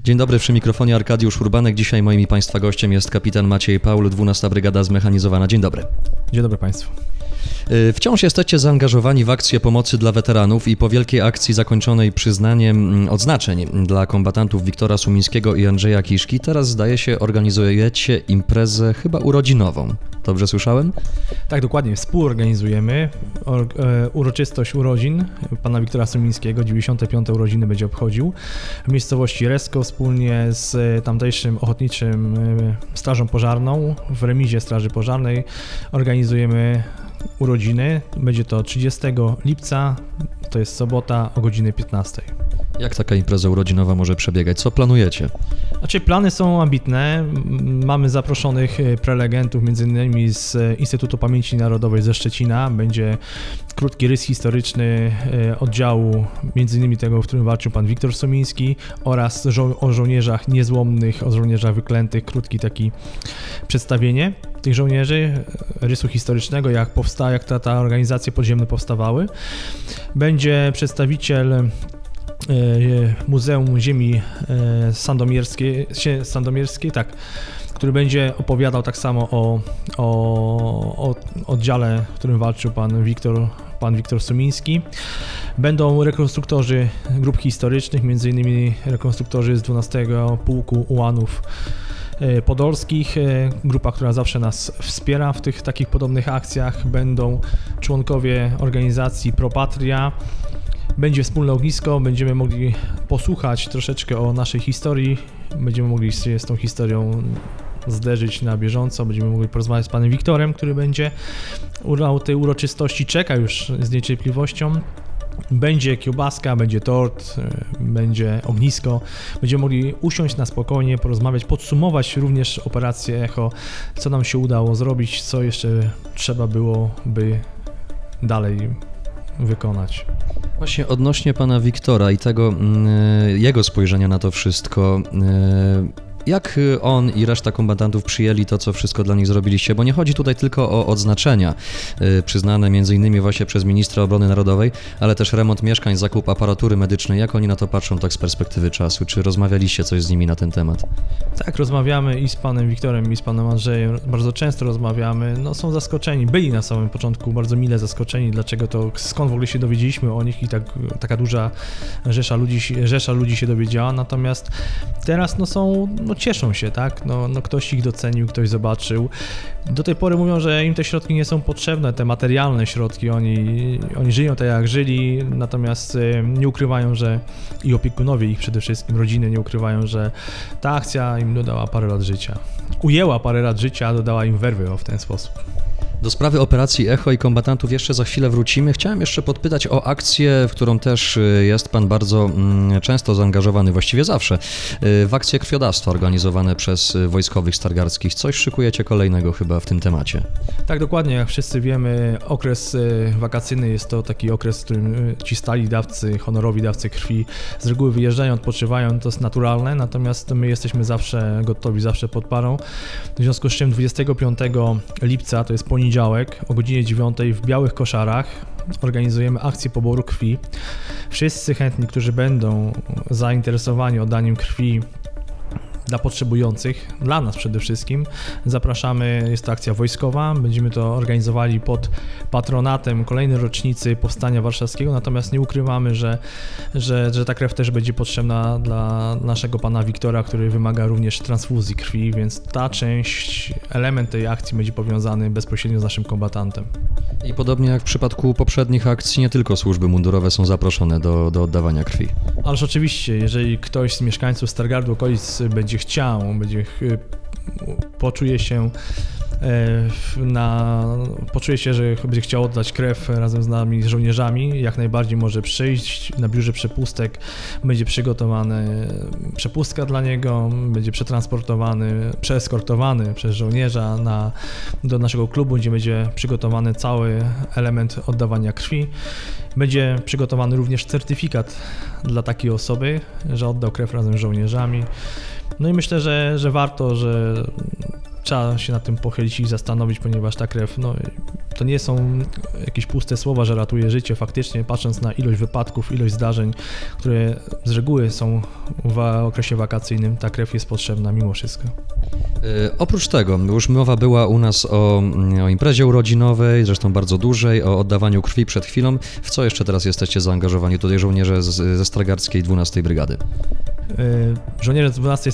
Dzień dobry, przy mikrofonie Arkadiusz Urbanek. Dzisiaj moim i Państwa gościem jest kapitan Maciej Paul, 12. Brygada Zmechanizowana. Dzień dobry. Dzień dobry Państwu. Wciąż jesteście zaangażowani w akcję pomocy dla weteranów i po wielkiej akcji zakończonej przyznaniem odznaczeń dla kombatantów Wiktora Sumińskiego i Andrzeja Kiszki, teraz zdaje się organizujecie imprezę chyba urodzinową. Dobrze słyszałem? Tak, dokładnie. Współorganizujemy uroczystość urodzin pana Wiktora Sumińskiego. 95. urodziny będzie obchodził w miejscowości Resko wspólnie z tamtejszym ochotniczym Strażą Pożarną. W remizie Straży Pożarnej organizujemy urodziny. Będzie to 30 lipca, to jest sobota o godzinie 15. Jak taka impreza urodzinowa może przebiegać? Co planujecie? Znaczy, plany są ambitne. Mamy zaproszonych prelegentów, m.in. z Instytutu Pamięci Narodowej ze Szczecina. Będzie krótki rys historyczny oddziału, m.in. tego, w którym walczył pan Wiktor Sumiński, oraz o żołnierzach niezłomnych, o żołnierzach wyklętych. Krótki taki przedstawienie tych żołnierzy, rysu historycznego, jak ta organizacje podziemne powstawały. Będzie przedstawiciel Muzeum Ziemi Sandomierskiej, tak, który będzie opowiadał tak samo o oddziale, w którym walczył pan Wiktor Sumiński. Będą rekonstruktorzy grup historycznych, m.in. rekonstruktorzy z 12 Pułku Ułanów Podolskich, grupa, która zawsze nas wspiera w tych takich podobnych akcjach. Będą członkowie organizacji Pro Patria. Będzie wspólne ognisko, będziemy mogli posłuchać troszeczkę o naszej historii, będziemy mogli się z tą historią zderzyć na bieżąco, będziemy mogli porozmawiać z panem Wiktorem, który będzie u tej uroczystości, czeka już z niecierpliwością. Będzie kiełbaska, będzie tort, będzie ognisko, będziemy mogli usiąść na spokojnie, porozmawiać, podsumować również operację Echo, co nam się udało zrobić, co jeszcze trzeba byłoby dalej wykonać. Właśnie odnośnie pana Wiktora i tego jego spojrzenia na to wszystko, jak on i reszta kombatantów przyjęli to, co wszystko dla nich zrobiliście? Bo nie chodzi tutaj tylko o odznaczenia przyznane m.in. właśnie przez ministra obrony narodowej, ale też remont mieszkań, zakup aparatury medycznej. Jak oni na to patrzą tak z perspektywy czasu? Czy rozmawialiście coś z nimi na ten temat? Tak, rozmawiamy i z panem Wiktorem, i z panem Andrzejem. Bardzo często rozmawiamy. No, są zaskoczeni. Byli na samym początku bardzo mile zaskoczeni. Dlaczego to, skąd w ogóle się dowiedzieliśmy o nich i taka duża rzesza ludzi się dowiedziała. Natomiast teraz cieszą się, tak? Ktoś ich docenił, ktoś zobaczył. Do tej pory mówią, że im te środki nie są potrzebne, te materialne środki, oni żyją tak jak żyli, natomiast nie ukrywają, że i opiekunowie ich przede wszystkim, rodziny nie ukrywają, że ta akcja im dodała parę lat życia. Ujęła parę lat życia, a dodała im werwy w ten sposób. Do sprawy operacji Echo i kombatantów jeszcze za chwilę wrócimy. Chciałem jeszcze podpytać o akcję, w którą też jest pan bardzo często zaangażowany, właściwie zawsze, w akcje krwiodawstwa organizowane przez wojskowych stargardzkich. Coś szykujecie kolejnego chyba w tym temacie. Tak, dokładnie. Jak wszyscy wiemy, okres wakacyjny jest to taki okres, w którym ci stali dawcy, honorowi dawcy krwi z reguły wyjeżdżają, odpoczywają, to jest naturalne, natomiast my jesteśmy zawsze gotowi, zawsze pod parą. W związku z czym 25 lipca, to jest poniedziałek, o godzinie 9 w Białych Koszarach organizujemy akcję poboru krwi. Wszyscy chętni, którzy będą zainteresowani oddaniem krwi dla potrzebujących, dla nas przede wszystkim, zapraszamy. Jest to akcja wojskowa, będziemy to organizowali pod patronatem kolejnej rocznicy Powstania Warszawskiego, natomiast nie ukrywamy, że ta krew też będzie potrzebna dla naszego pana Wiktora, który wymaga również transfuzji krwi, więc ta część, element tej akcji będzie powiązany bezpośrednio z naszym kombatantem. I podobnie jak w przypadku poprzednich akcji, nie tylko służby mundurowe są zaproszone do oddawania krwi. Ależ oczywiście, jeżeli ktoś z mieszkańców Stargardu okolic będzie poczuje się, że będzie chciał oddać krew razem z nami, z żołnierzami, jak najbardziej może przyjść. Na biurze przepustek będzie przygotowana przepustka dla niego, będzie przeeskortowany przez żołnierza do naszego klubu, gdzie będzie przygotowany cały element oddawania krwi. Będzie przygotowany również certyfikat dla takiej osoby, że oddał krew razem z żołnierzami. No i myślę, że warto, że trzeba się nad tym pochylić i zastanowić, ponieważ ta krew To nie są jakieś puste słowa, że ratuje życie. Faktycznie, patrząc na ilość wypadków, ilość zdarzeń, które z reguły są w okresie wakacyjnym, ta krew jest potrzebna mimo wszystko. Oprócz tego, już mowa była u nas o imprezie urodzinowej, zresztą bardzo dużej, o oddawaniu krwi przed chwilą. W co jeszcze teraz jesteście zaangażowani tutaj żołnierze ze Stargardzkiej 12 Brygady? Żołnierze z 12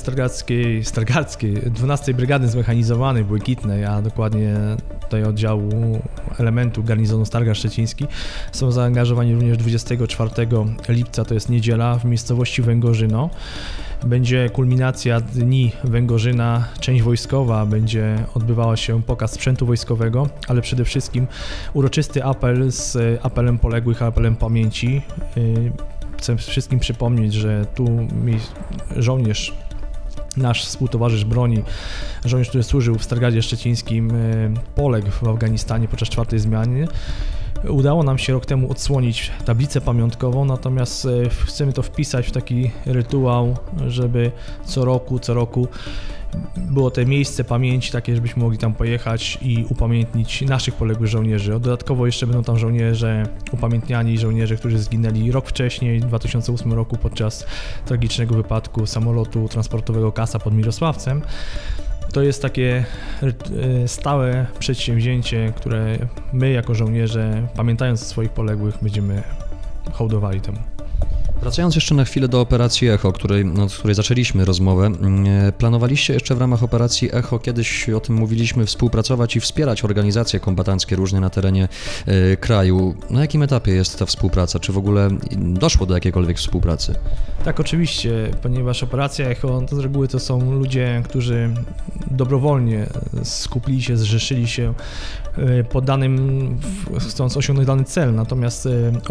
12 Brygady Zmechanizowanej, Błękitnej, a dokładnie tutaj oddziału elementu garnizonu Stargard Szczeciński są zaangażowani również 24 lipca, to jest niedziela, w miejscowości Węgorzyno. Będzie kulminacja Dni Węgorzyna, część wojskowa, będzie odbywała się pokaz sprzętu wojskowego, ale przede wszystkim uroczysty apel z apelem poległych, apelem pamięci. Chcę wszystkim przypomnieć, że tu żołnierz, nasz współtowarzysz broni, żołnierz, który służył w Stargardzie Szczecińskim, poległ w Afganistanie podczas 4. zmiany. Udało nam się rok temu odsłonić tablicę pamiątkową, natomiast chcemy to wpisać w taki rytuał, żeby co roku było to miejsce pamięci takie, żebyśmy mogli tam pojechać i upamiętnić naszych poległych żołnierzy. Dodatkowo jeszcze będą tam żołnierze upamiętniani, żołnierze, którzy zginęli rok wcześniej, w 2008 roku podczas tragicznego wypadku samolotu transportowego Kasa pod Mirosławcem. To jest takie stałe przedsięwzięcie, które my jako żołnierze, pamiętając o swoich poległych, będziemy hołdowali temu. Wracając jeszcze na chwilę do operacji ECHO, od której zaczęliśmy rozmowę, planowaliście jeszcze w ramach operacji ECHO, kiedyś o tym mówiliśmy, współpracować i wspierać organizacje kombatanckie różne na terenie kraju. Na jakim etapie jest ta współpraca? Czy w ogóle doszło do jakiejkolwiek współpracy? Tak, oczywiście, ponieważ operacja ECHO to z reguły to są ludzie, którzy dobrowolnie skupili się, zrzeszyli się pod chcąc osiągnąć dany cel, natomiast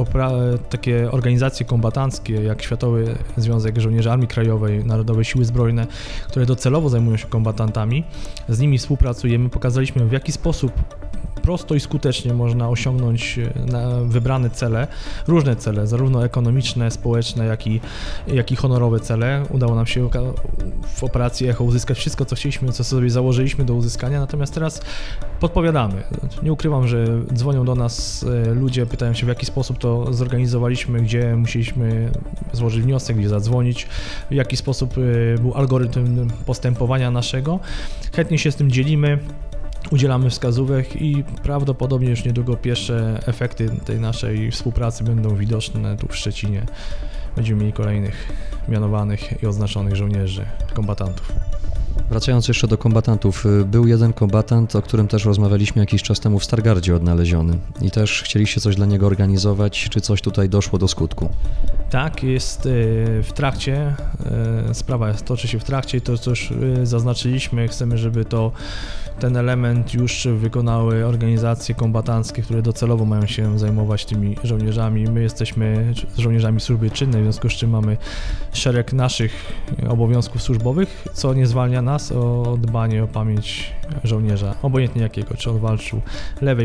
takie organizacje kombatanckie jak Światowy Związek Żołnierzy Armii Krajowej, Narodowe Siły Zbrojne, które docelowo zajmują się kombatantami, z nimi współpracujemy, pokazaliśmy w jaki sposób prosto i skutecznie można osiągnąć wybrane cele, różne cele, zarówno ekonomiczne, społeczne, jak i honorowe cele. Udało nam się w operacji ECHO uzyskać wszystko, co chcieliśmy, co sobie założyliśmy do uzyskania, natomiast teraz podpowiadamy. Nie ukrywam, że dzwonią do nas ludzie, pytają się, w jaki sposób to zorganizowaliśmy, gdzie musieliśmy złożyć wniosek, gdzie zadzwonić, w jaki sposób był algorytm postępowania naszego. Chętnie się z tym dzielimy. Udzielamy wskazówek i prawdopodobnie już niedługo pierwsze efekty tej naszej współpracy będą widoczne tu w Szczecinie. Będziemy mieli kolejnych mianowanych i oznaczonych żołnierzy, kombatantów. Wracając jeszcze do kombatantów, był jeden kombatant, o którym też rozmawialiśmy jakiś czas temu w Stargardzie odnaleziony i też chcieliście coś dla niego organizować, czy coś tutaj doszło do skutku? Tak, jest w trakcie, sprawa toczy się w trakcie i to, co już zaznaczyliśmy, chcemy, żeby ten element już wykonały organizacje kombatanckie, które docelowo mają się zajmować tymi żołnierzami. My jesteśmy żołnierzami służby czynnej, w związku z czym mamy szereg naszych obowiązków służbowych, co nie zwalnia nas o dbanie o pamięć żołnierza, obojętnie jakiego, czy on walczył lewej,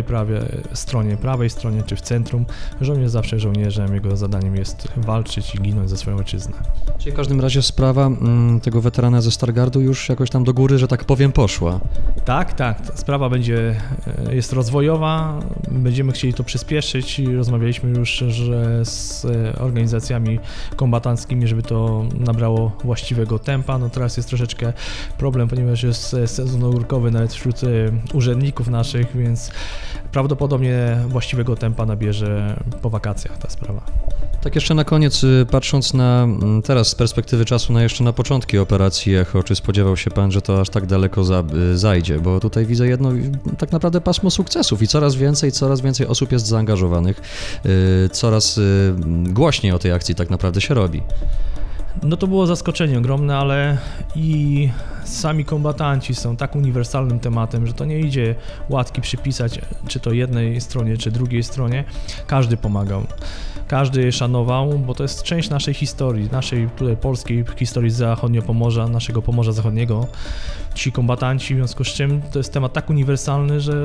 prawej stronie, czy w centrum. Żołnierz zawsze żołnierzem, jego zadaniem jest walczyć i ginąć za swoją ojczyznę. Czyli w każdym razie sprawa tego weterana ze Stargardu już jakoś tam do góry, że tak powiem, poszła. Tak, ta sprawa jest rozwojowa, będziemy chcieli to przyspieszyć i rozmawialiśmy już z organizacjami kombatanckimi, żeby to nabrało właściwego tempa. No teraz jest troszeczkę problem, ponieważ jest sezon ogórkowy nawet wśród urzędników naszych, więc prawdopodobnie właściwego tempa nabierze po wakacjach ta sprawa. Tak jeszcze na koniec, patrząc teraz z perspektywy czasu jeszcze na początki operacji ECHO, czy spodziewał się Pan, że to aż tak daleko zajdzie? Bo tutaj widzę jedno tak naprawdę pasmo sukcesów i coraz więcej osób jest zaangażowanych, coraz głośniej o tej akcji tak naprawdę się robi. No to było zaskoczenie ogromne, ale i sami kombatanci są tak uniwersalnym tematem, że to nie idzie łatki przypisać, czy to jednej stronie, czy drugiej stronie. Każdy pomagał. Każdy szanował, bo to jest część naszej historii, naszej tutaj polskiej historii Zachodniopomorza, naszego Pomorza Zachodniego. Ci kombatanci, w związku z czym to jest temat tak uniwersalny, że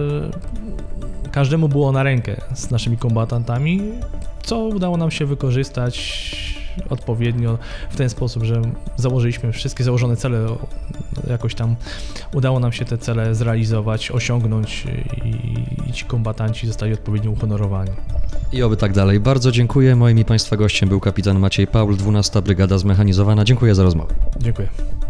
każdemu było na rękę z naszymi kombatantami, co udało nam się wykorzystać odpowiednio w ten sposób, że założyliśmy wszystkie założone cele jakoś tam udało nam się te cele zrealizować, osiągnąć i ci kombatanci zostali odpowiednio uhonorowani. I oby tak dalej. Bardzo dziękuję. Moim i Państwa gościem był kapitan Maciej Paul, 12. Brygada Zmechanizowana. Dziękuję za rozmowę. Dziękuję.